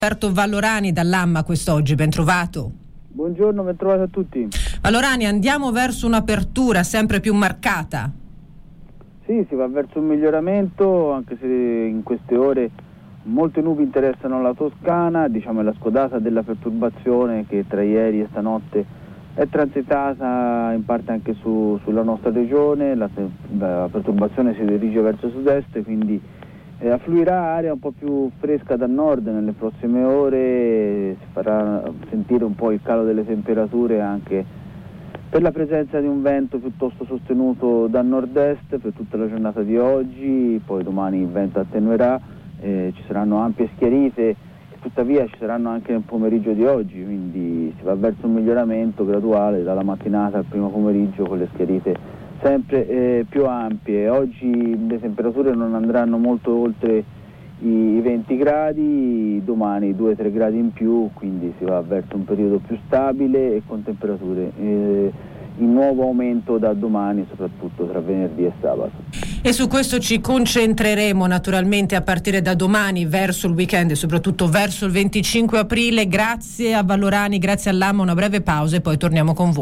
Alberto Vallorani dall'AMMA quest'oggi, ben trovato. Buongiorno, ben trovato a tutti. Vallorani, andiamo verso un'apertura sempre più marcata. Sì, si va verso un miglioramento, anche se in queste ore molte nubi interessano la Toscana, diciamo è la scodata della perturbazione che tra ieri e stanotte è transitata in parte anche sulla nostra regione. La perturbazione si dirige verso sud-est, quindi affluirà aria un po' più fresca da nord nelle prossime ore, si farà sentire un po' il calo delle temperature anche per la presenza di un vento piuttosto sostenuto da nord-est per tutta la giornata di oggi. Poi domani il vento attenuerà, ci saranno ampie schiarite e tuttavia ci saranno anche nel pomeriggio di oggi, quindi si va verso un miglioramento graduale dalla mattinata al primo pomeriggio con le schiarite sempre più ampie. Oggi le temperature non andranno molto oltre i 20 gradi, domani 2-3 gradi in più, quindi si va verso un periodo più stabile e con temperature in nuovo aumento da domani, soprattutto tra venerdì e sabato. E su questo ci concentreremo naturalmente a partire da domani verso il weekend e soprattutto verso il 25 aprile. Grazie a Vallorani, grazie all'AMMA, una breve pausa e poi torniamo con voi.